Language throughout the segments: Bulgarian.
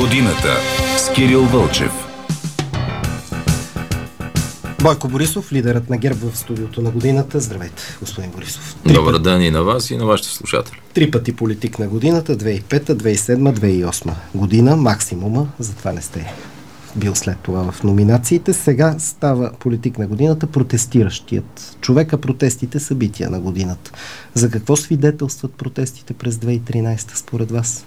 годината с Кирил Вълчев. Бойко Борисов, лидерът на ГЕРБ в студиото на годината. Здравейте, господин Борисов. Добър ден и на вас, и на вашите слушатели. 3 пъти политик на годината, 2005, 2007, 2008 година, максимума, затова не сте бил след това в номинациите. Сега става политик на годината протестиращият човек, а протестите събития на годината. За какво свидетелстват протестите през 2013 според вас?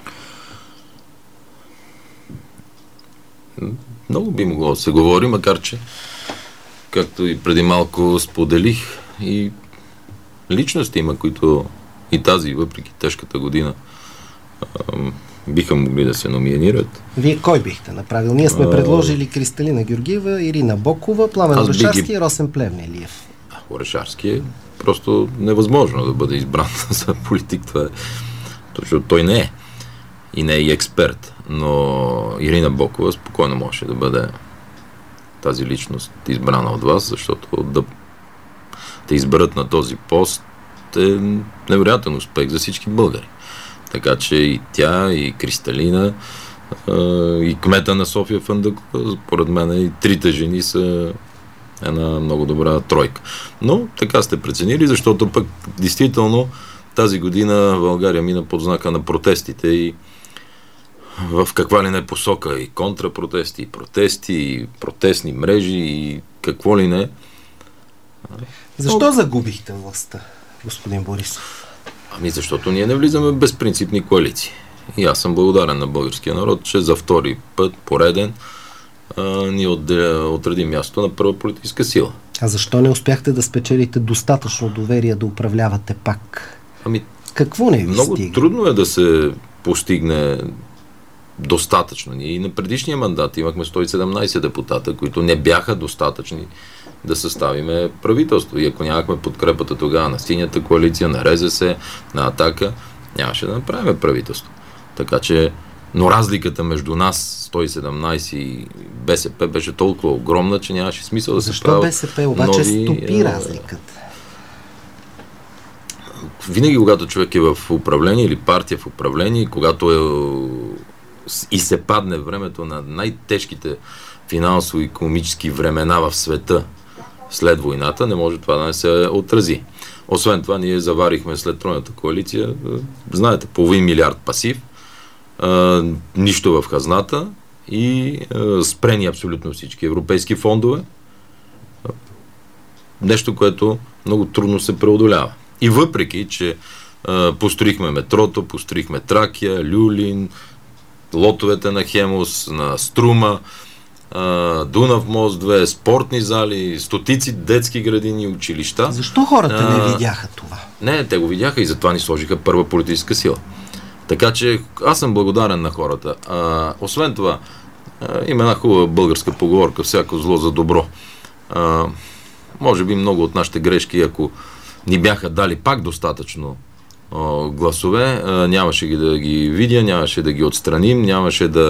Много би могло да се говори, макар че, както и преди малко споделих, и личности има, които и тази, въпреки тежката година, биха могли да се номинират. Вие кой бихте направил? Ние сме предложили Кристалина Георгиева, Ирина Бокова, Пламен Орешарски и Росен Плевнелиев. Орешарски е просто невъзможно да бъде избран за политик. Това е, защото той не е. И не е и експерт. Но Ирина Бокова спокойно може да бъде тази личност избрана от вас, защото да те изберат на този пост е невероятен успех за всички българи. Така че и тя, и Кристалина, и кмета на София Фандъкова, според мен и трите жени са една много добра тройка. Но така сте преценили, защото пък действително тази година България мина под знака на протестите и в каква ли не посока, и контрапротести, и протести, и протестни мрежи, и какво ли не. Защо загубихте властта, господин Борисов? Ами защото ние не влизаме в безпринципни коалиции. И аз съм благодарен на българския народ, че за втори път пореден ни отреди място на първа политическа сила. А защо не успяхте да спечелите достатъчно доверие да управлявате пак? Ами, какво не ви много стига? трудно е да се постигне достатъчно. Ние и на предишния мандат имахме 117 депутата, които не бяха достатъчни да съставиме правителство. И ако нямахме подкрепата тогава на Синята коалиция, на РЗС, на Атака, нямаше да направим правителство. Така че, но разликата между нас, 117 и БСП, беше толкова огромна, че нямаше смисъл да се правят. Защо БСП обаче стопи разликата? Винаги, когато човек е в управление или партия в управление, когато и се падне времето на най-тежките финансово-икономически времена в света след войната, не може това да не се отрази. Освен това, ние заварихме след тройната коалиция, знаете, половин милиард пасив, нищо в хазната и спрени абсолютно всички европейски фондове. Нещо, което много трудно се преодолява. И въпреки, че построихме метрото, построихме Тракия, Люлин, лотовете на Хемус, на Струма, Дунав мост 2, спортни зали, стотици детски градини, училища. Защо хората не видяха това? Не, те го видяха и затова ни сложиха първа политическа сила. Така че аз съм благодарен на хората. Освен това, има една хубава българска поговорка: всяко зло за добро. Може би много от нашите грешки, ако ни бяха дали пак достатъчно гласове, нямаше да ги видя, нямаше да ги отстраним, нямаше да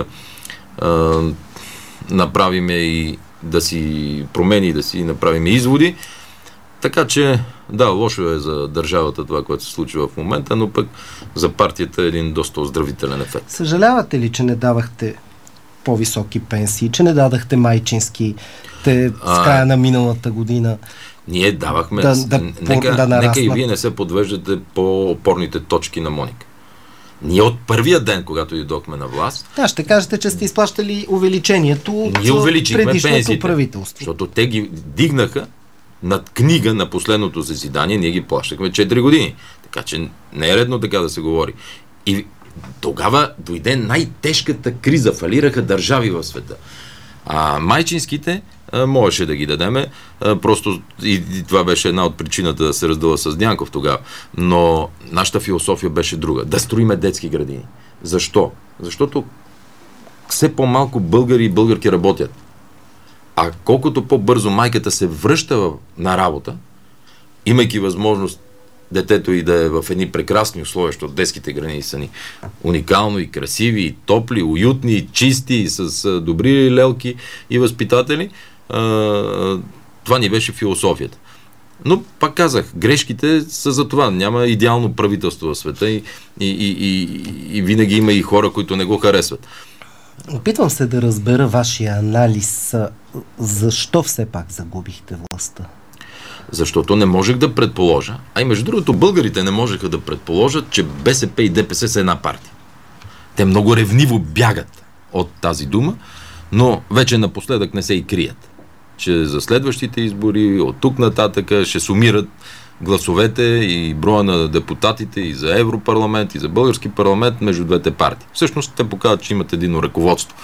направим и да си промени, да си направим изводи. Така че, да, лошо е за държавата това, което се случва в момента, но пък за партията е един доста оздравителен ефект. Съжалявате ли, че не давахте по-високи пенсии, че не дадахте майчински в края на миналата година? Ние давахме. Нека и вие не се подвеждате по опорните точки на Моника. Ние от първия ден, когато дойдохме на власт... Да, ще кажете, че сте изплащали увеличението от предишното правителство. Защото те ги дигнаха над книга на последното заседание, ние ги плащахме 4 години. Така че не е редно така да се говори. И тогава дойде най-тежката криза. Фалираха държави в света. А майчинските можеше да ги дадеме. Просто и това беше една от причината да се раздела с Дянков тогава. Но нашата философия беше друга. Да строиме детски градини. Защо? Защото все по-малко българи и българки работят. А колкото по-бързо майката се връща на работа, имайки възможност детето и да е в едни прекрасни условия, защото детските градини са ни уникално и красиви, и топли, уютни, и чисти, и с добри лелки и възпитатели, това ни беше философията. Но, пак казах, грешките са за това. Няма идеално правителство в света и винаги има и хора, които не го харесват. Опитвам се да разбера вашия анализ. Защо все пак загубихте властта? Защото не можех да предположа, а и между другото българите не можеха да предположат, че БСП и ДПС са една партия. Те много ревниво бягат от тази дума, но вече напоследък не се и крият. Че за следващите избори, от тук нататък ще сумират гласовете и броя на депутатите и за Европарламент, и за български парламент между двете партии. Всъщност те показват, че имат едно ръководство.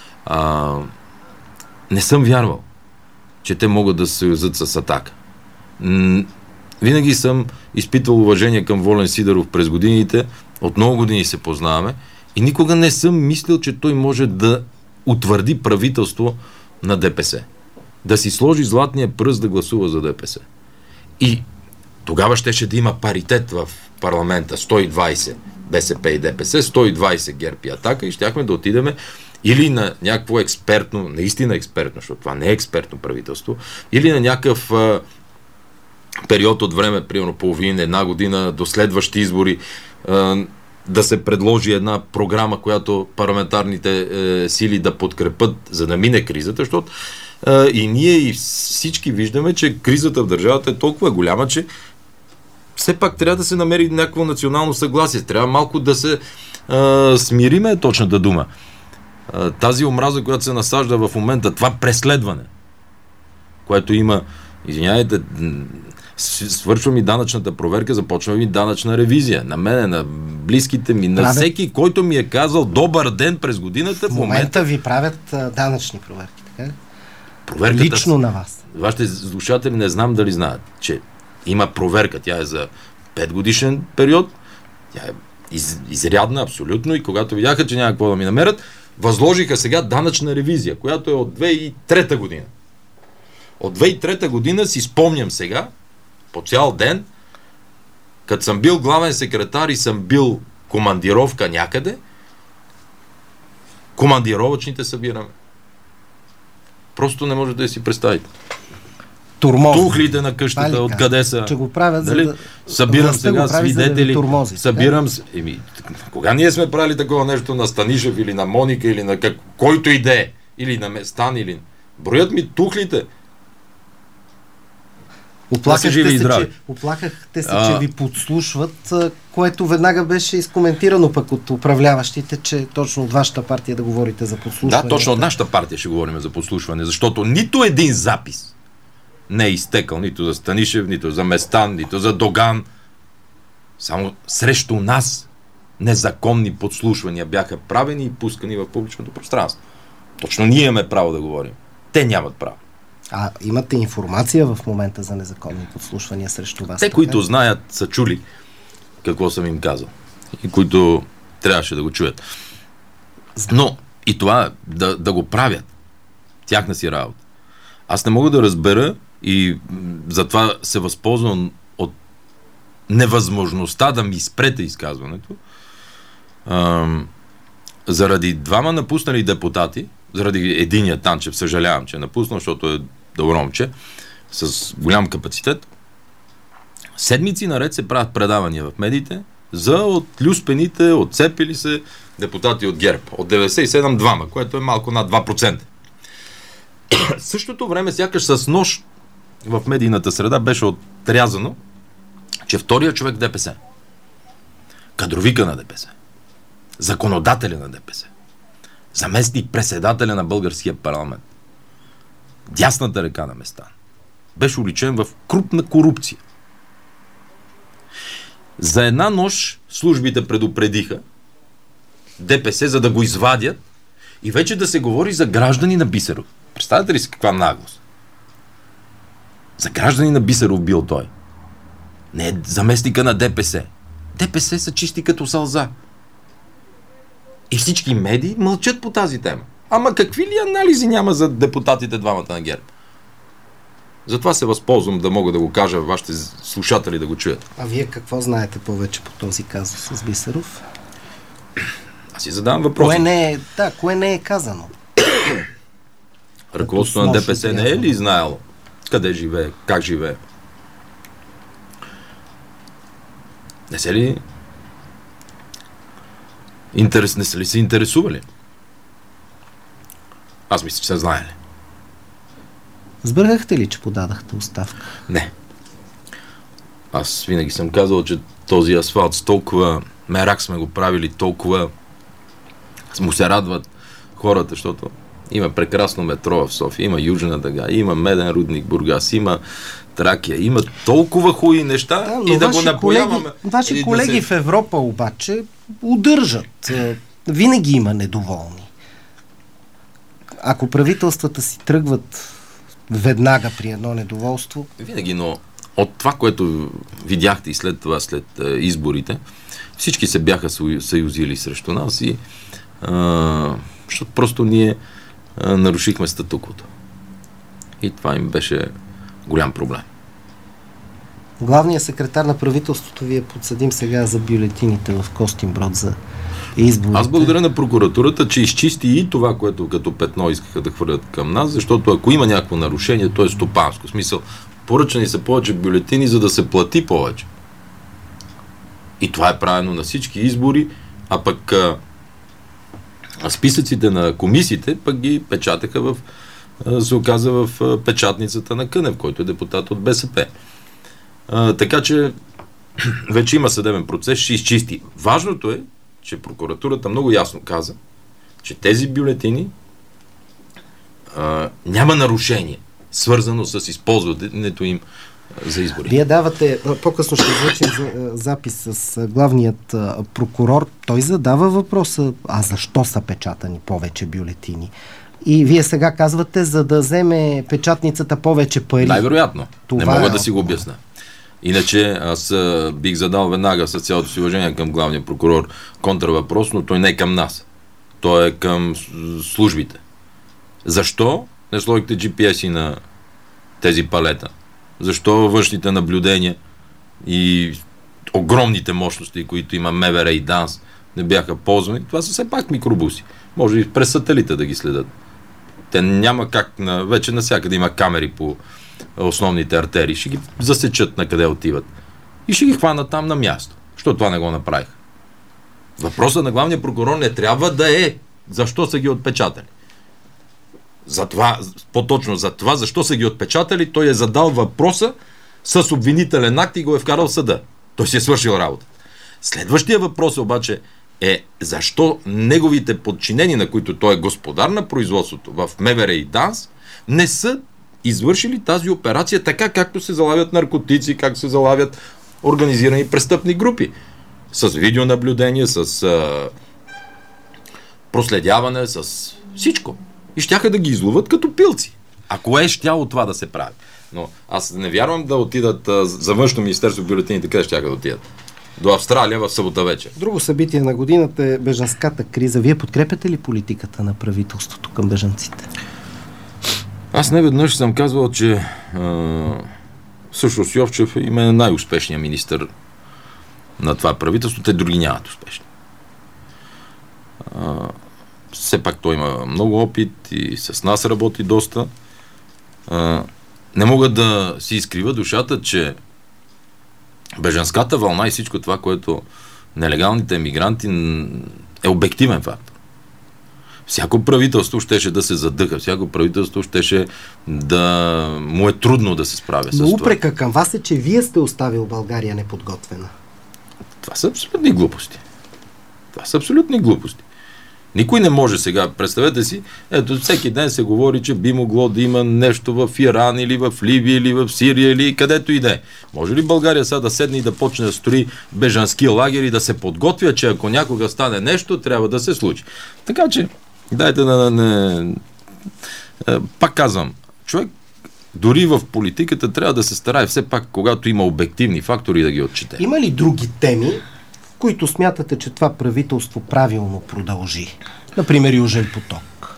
Не съм вярвал, че те могат да се съюзат с Атака. Винаги съм изпитвал уважение към Волен Сидеров през годините, от много години се познаваме и никога не съм мислил, че той може да утвърди правителство на ДПС. Да си сложи златния пръст да гласува за ДПС. И тогава щеше да има паритет в парламента, 120 БСП и ДПС, 120 ГЕРБ и Атака и щяхме да отидеме или на някакво експертно, наистина експертно, защото това не е експертно правителство, или на някакъв период от време, примерно половина, една година до следващи избори, да се предложи една програма, която парламентарните сили да подкрепят, за да мине кризата, защото и ние и всички виждаме, че кризата в държавата е толкова голяма, че все пак трябва да се намери някакво национално съгласие. Трябва малко да се смириме, е точната дума. Тази омраза, която се насажда в момента, това преследване, което има, извиняйте, свършва ми данъчната проверка, започва ми данъчна ревизия. На мене, на близките ми, на всеки, който ми е казал добър ден през годината. В момента ви правят данъчни проверки, така ли? Проверката, лично на вас. Вашите слушатели не знам дали знаят, че има проверка. Тя е за 5 годишен период. Тя е изрядна, абсолютно. И когато видяха, че няма какво да ми намерят, възложиха сега данъчна ревизия, която е от 2003 година. От 2003 година си спомням сега, по цял ден, като съм бил главен секретар и съм бил командировка някъде, командировъчните събираме. Просто не може да си представите. Тухлите на къщата, откъде са. Че го правят, дали? да... Събирам сега свидетели. Да събирам... Кога ние сме правили такова нещо на Станишев или на Моника или на който и да е? Или на Местан или... Броят ми тухлите. Оплакахте се, че ви подслушват, което веднага беше изкоментирано пък от управляващите, че точно от вашата партия да говорите за подслушване. Да, точно от нашата партия ще говорим за подслушване, защото нито един запис не е изтекал нито за Станишев, нито за Местан, нито за Доган. Само срещу нас незаконни подслушвания бяха правени и пускани в публичното пространство. Точно ние имаме право да говорим. Те нямат право. А имате информация в момента за незаконни подслушвания срещу вас? Те, които знаят, са чули какво съм им казал. И които трябваше да го чуят. Но и това да го правят. Тяхна си работа. Аз не мога да разбера и затова се възползвам от невъзможността да ми спрете изказването. Заради двама напуснали депутати, заради единия Танчев, съжалявам, че е напуснал, защото е добро момче, с голям капацитет, седмици наред се правят предавания в медиите за отлюспените, отцепили се депутати от ГЕРБ. От 97 двама, което е малко над 2%. В същото време, сякаш с нож в медийната среда беше отрязано, че втория човек ДПС, кадровика на ДПС, законодателя на ДПС, заместник председателя на българския парламент, дясната ръка на Местан, беше уличен в крупна корупция. За една нощ службите предупредиха ДПС, за да го извадят и вече да се говори за граждани на Бисеров. Представете ли си каква наглост? За граждани на Бисеров бил той. Не е заместника на ДПС. ДПС са чисти като сълза. И всички медии мълчат по тази тема. Ама какви ли анализи няма за депутатите двамата на ГЕРБ? Затова се възползвам да мога да го кажа вашите слушатели да го чуят. А вие какво знаете повече по този казус с Бисеров? Аз си задавам въпрос. Кое не е казано? Ръководството на ДПС не е ли знаело къде живее, как живее? Не са ли се интересували? Аз мисля, че са знаели. Сбъркахте ли, че подадахте оставка? Не. Аз винаги съм казал, че този асфалт с толкова мерак сме го правили, толкова му се радват хората, защото има прекрасно метро в София, има Южна дъга, има Меден рудник Бургас, има Тракия, има толкова хубави неща и да го напояваме. Ваши колеги в Европа обаче удържат. Винаги има недоволни. Ако правителствата си тръгват веднага при едно недоволство... Винаги, но от това, което видяхте и след това, след изборите, всички се бяха съюзили срещу нас и защото просто ние нарушихме статуквото. И това им беше голям проблем. Главният секретар на правителството ви е подсъдим сега за бюлетините в Костинброд за изборите. Аз благодаря на прокуратурата, че изчисти и това, което като петно искаха да хвърлят към нас, защото ако има някакво нарушение, то е стопанско. В смисъл, поръчани са повече бюлетини, за да се плати повече. И това е правено на всички избори, а пък списъците на комисиите пък ги печатаха се оказа в печатницата на Кънев, който е депутат от БСП. Така че вече има съдебен процес, ще изчисти. Важното е, че прокуратурата много ясно каза, че тези бюлетини няма нарушение, свързано с използването им за избори. Вие давате, по-късно ще излъчим запис с главният прокурор. Той задава въпроса, защо са печатани повече бюлетини? И вие сега казвате, за да вземе печатницата повече пари. Най-вероятно. Не мога да си го обясня. Иначе аз бих задал веднага с цялото си уважение към главния прокурор контравъпрос, но той не е към нас. Той е към службите. Защо не сложихте GPS-и на тези палета? Защо външните наблюдения и огромните мощности, които има МВР и ДАНС, не бяха ползвани? Това са все пак микробуси. Може и през сателита да ги следят. Те няма как, вече навсякъде има камери по основните артерии. Ще ги засечат на къде отиват. И ще ги хванат там на място. Защо това не го направих? Въпросът на главния прокурор не трябва да е защо са ги отпечатали. Затова, по-точно за това, защо са ги отпечатали, той е задал въпроса с обвинителен акт и го е вкарал в съда. Той си е свършил работа. Следващия въпрос обаче е защо неговите подчинени, на които той е господар на производството в МВР и ДАНС, не са извършили тази операция така, както се залавят наркотици, как се залавят организирани престъпни групи. С видеонаблюдение, с проследяване, с всичко. И щяха да ги изловат като пилци. Ако е щяло това да се прави. Но аз не вярвам да отидат за външно министерство в бюлетините, къде щяха да отидат. До Австралия в събота вечер. Друго събитие на годината е бежанската криза. Вие подкрепяте ли политиката на правителството към бежанците? Аз не веднъж съм казвал, че всъщност Йовчев е най-успешният министър на това правителство. Те други нямат успешни. Все пак той има много опит и с нас работи доста. Не мога да си изкрива душата, че бежанската вълна и всичко това, което нелегалните емигранти е обективен фактор. Всяко правителство щеше да се задъха, всяко правителство щеше да му е трудно да се справя с това. Но упрека към вас е, че вие сте оставил България неподготвена. Това са абсолютни глупости. Това са абсолютни глупости. Никой не може сега, представете си, ето всеки ден се говори, че би могло да има нещо в Иран или в Ливия или в Сирия или където и да е. Може ли България сега да седне и да почне да строи бежански лагери и да се подготвя, че ако някога стане нещо, трябва да се случи. Така че, дайте пак казвам, човек дори в политиката трябва да се старае все пак, когато има обективни фактори, да ги отчете. Има ли други теми, които смятате, че това правителство правилно продължи? Например, Южен поток.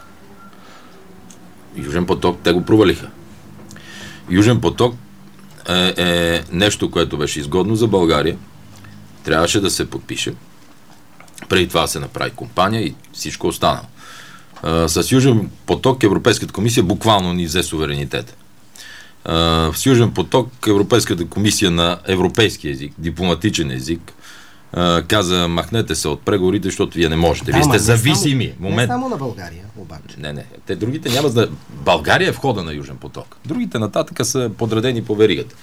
Южен поток, те го провалиха. Южен поток е нещо, което беше изгодно за България. Трябваше да се подпише. Преди това се направи компания и всичко останало. С Южен поток Европейската комисия буквално ни взе суверенитет. С Южен поток Европейската комисия на европейски език, дипломатичен език, каза, махнете се от преговорите, защото вие не можете. Вие сте зависими. Не само на България, обаче. Не. Те другите няма да... България е входа на Южен поток. Другите нататък са подредени по веригата.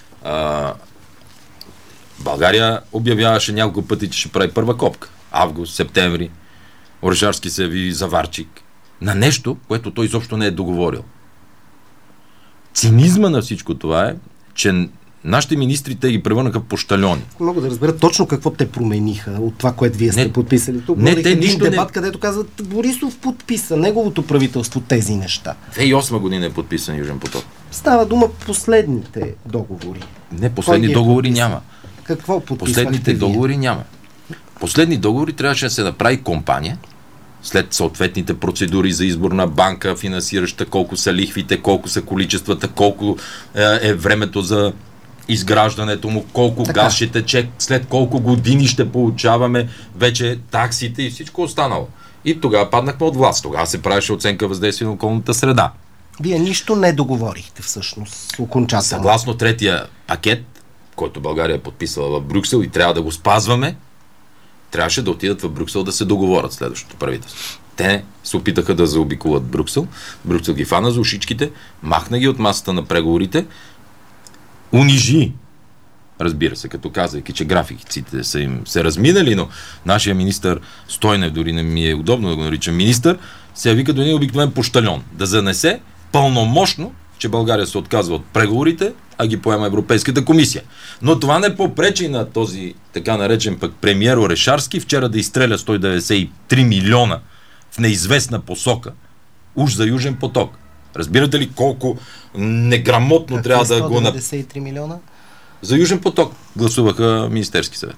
България обявяваше няколко пъти, че ще прави първа копка. Август, септември. Орешарски се яви заварчик. На нещо, което той изобщо не е договорил. Цинизма на всичко това е, че нашите министри те ги превърнаха в пощальони. Мога да разбера точно какво те промениха от това, което вие сте подписали тук. Не, те нищо дебат, където казват, Борисов подписа, неговото правителство тези неща. 2008 година е подписан Южен поток. Става дума последните договори. Не, последни договори няма. Какво подписвахте Последните договори няма. Последни договори трябваше да се направи компания, след съответните процедури за избор на банка, финансираща, колко са лихвите, колко са количествата, колко е времето за изграждането му, колко газ ще тече, след колко години ще получаваме вече таксите и всичко останало. И тогава паднахме от власт. Тогава се правеше оценка въздействие на околната среда. Вие нищо не договорихте всъщност окончателно. Съгласно третия пакет, който България е подписала в Брюксел и трябва да го спазваме, трябваше да отидат в Брюксел да се договорят следващото правителство. Те се опитаха да заобиколят Брюксел. Брюксел ги фана за ушичките, махна ги от масата на преговорите, унижи, разбира се, като казвайки, че графиците са им се разминали, но нашия министър Стойнев, дори не ми е удобно да го наричам министър, се яви като един обикновен пощальон. Да занесе пълномощно, че България се отказва от преговорите, а ги поема Европейската комисия. Но това не попречи на този така наречен пък премиер Орешарски вчера да изстреля 193 милиона в неизвестна посока. Уж за Южен поток. Разбирате ли колко неграмотно трябва да го... 193 милиона? За Южен поток гласуваха Министерски съвет.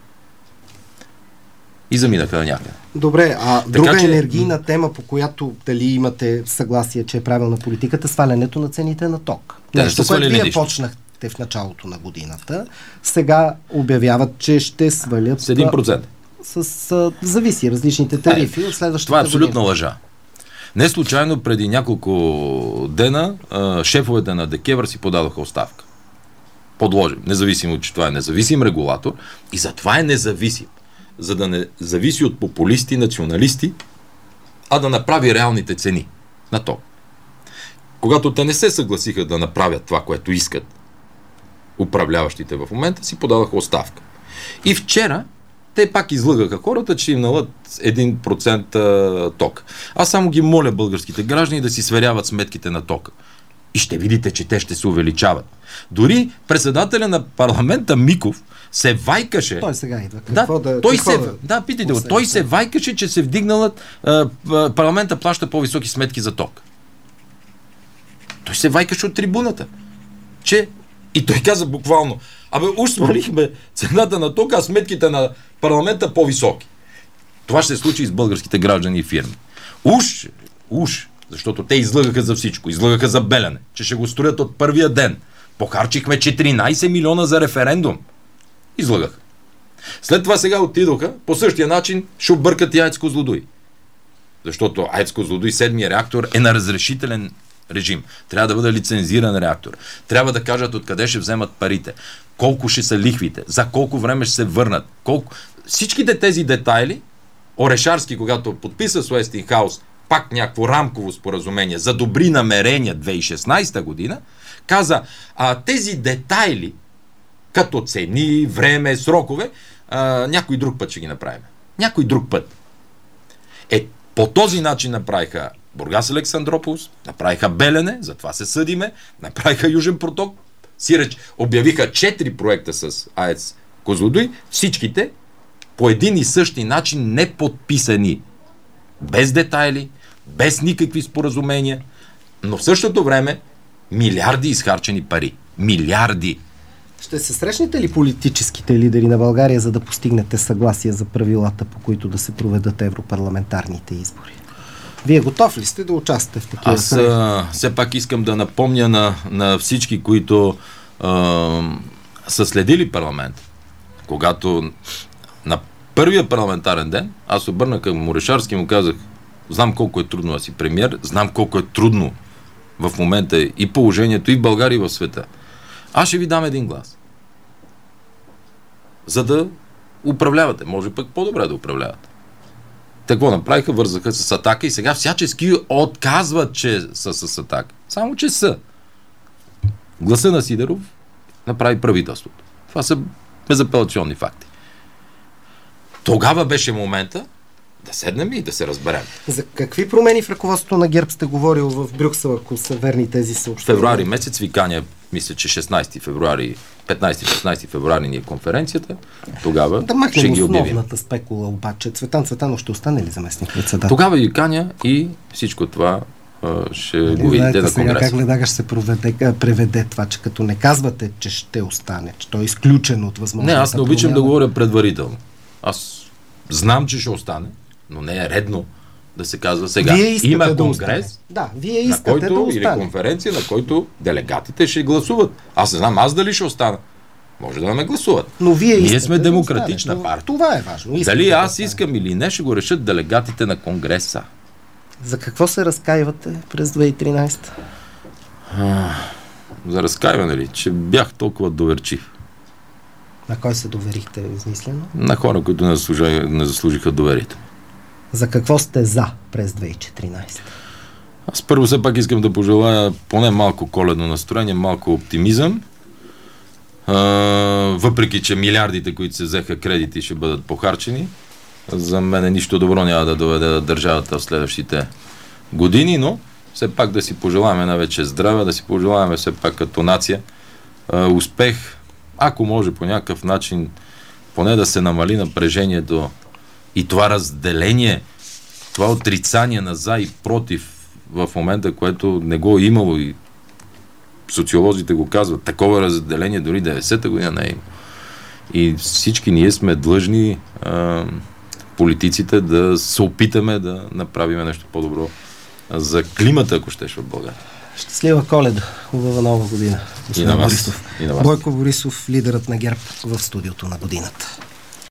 И заминаха на някъде. Добре, друга енергийна тема, по която дали имате съгласие, че е правилна политиката, свалянето на цените на ток. Нещо, което вие почнахте в началото на годината. Сега обявяват, че ще свалят... С 1%. Зависи различните тарифи от следващата това е абсолютна година. лъжа. Не случайно преди няколко дена шефовете на ДКЕВР си подадоха оставка. Подложим, независимо, че това е независим регулатор и затова е независим. За да не зависи от популисти, националисти, а да направи реалните цени на ток. Когато те не се съгласиха да направят това, което искат управляващите в момента, си подадоха оставка. И вчера те пак излъгаха хората, че им налът 1% ток. Аз само ги моля българските граждани да си сверяват сметките на тока. И ще видите, че те ще се увеличават. Дори председателя на парламента Миков се вайкаше. Той сега идва. Питайте го. Той се вайкаше, че се вдигналът парламента плаща по-високи сметки за ток. Той се вайкаше от трибуната. И той каза буквално, уж свалихме цената на тока, а сметките на парламента по-високи. Това ще се случи и с българските граждани и фирми. Уж, защото те излъгаха за всичко. Излъгаха за Белене, че ще го строят от първия ден. Похарчихме 14 милиона за референдум. Излъгаха. След това сега отидоха, по същия начин ще объркат и АЕЦ Козлодуй. Защото АЕЦ Козлодуй, 7-я реактор, е на разрешителен режим. Трябва да бъде лицензиран реактор. Трябва да кажат откъде ще вземат парите. Колко ще са лихвите. За колко време ще се върнат. Всичките тези детайли, Орешарски, когато подписа с Уестингхаус пак някакво рамково споразумение за добри намерения 2016 година, каза, тези детайли, като цени, време, срокове, някой друг път ще ги направим. Някой друг път. По този начин направиха Бургас Александрополис, направиха Белене, затова се съдиме, направиха Южен поток, сиреч обявиха 4 проекта с АЕЦ Козлодуй, всичките по един и същи начин не подписани. Без детайли, без никакви споразумения, но в същото време милиарди изхарчени пари. Милиарди! Ще се срещнете ли политическите лидери на България, за да постигнете съгласие за правилата, по които да се проведат европарламентарните избори? Вие готов ли сте да участвате в такива срещи? Аз все пак искам да напомня на всички, които са следили парламент, когато на първия парламентарен ден аз обърнах към Орешарски и му казах, знам колко е трудно да си премиер, знам колко е трудно в момента и положението и в България, и в света. Аз ще ви дам един глас. За да управлявате. Може пък по-добре да управлявате. Какво направиха? Вързаха с Атака и сега всячески отказват, че са с Атака. Само, че са. Гласа на Сидеров направи правителството. Това са безапелационни факти. Тогава беше момента да седнем и да се разберем. За какви промени в ръководството на ГЕРБ сте говорил в Брюксел, ако са верни тези съобщения? Февруари месец викания, мисля, че 16 февруари, 15-16 февруари ни е конференцията. Тогава да ще ги обявим. Основната спекула обаче. Цветан Цветанов ще остане ли заместник-председател? Тогава викания и всичко това ще го видите на конгреса. Как веднага ще се преведе това, че като не казвате, че ще остане, че той е изключен от възможността. Не, аз не обичам да говоря предварително. Аз знам, че ще остане, но не е редно да се казва сега. Има конгрес, вие искате на който, да остане. или конференция, на който делегатите ще гласуват. Аз не знам дали ще остана. Може да ме гласуват. Но ние сме демократична партия. Това е важно. Дали аз искам или не, ще го решат делегатите на конгреса. За какво се разкаивате през 2013? За разкаиване ли? Че бях толкова доверчив. На кой се доверихте измислено? На хора, които не заслужиха доверието. За какво сте за през 2014? Аз първо все пак искам да пожелая поне малко коледно настроение, малко оптимизъм. Въпреки, че милиардите, които се взеха кредити, ще бъдат похарчени. За мен нищо добро няма да доведе до държавата в следващите години, но все пак да си пожелаваме най-вече здраве, да си пожелаваме все пак като нация успех, ако може по някакъв начин поне да се намали напрежението и това разделение, това отрицание на за и против в момента, което не го е имало и социолозите го казват, такова разделение дори 90-та година не е имало. И всички ние сме длъжни политиците да се опитаме да направим нещо по-добро за климата, ако щеш в България. Щастлива Коледа, хубава нова година. И на вас. Бойко Борисов, лидерът на ГЕРБ в студиото на годината.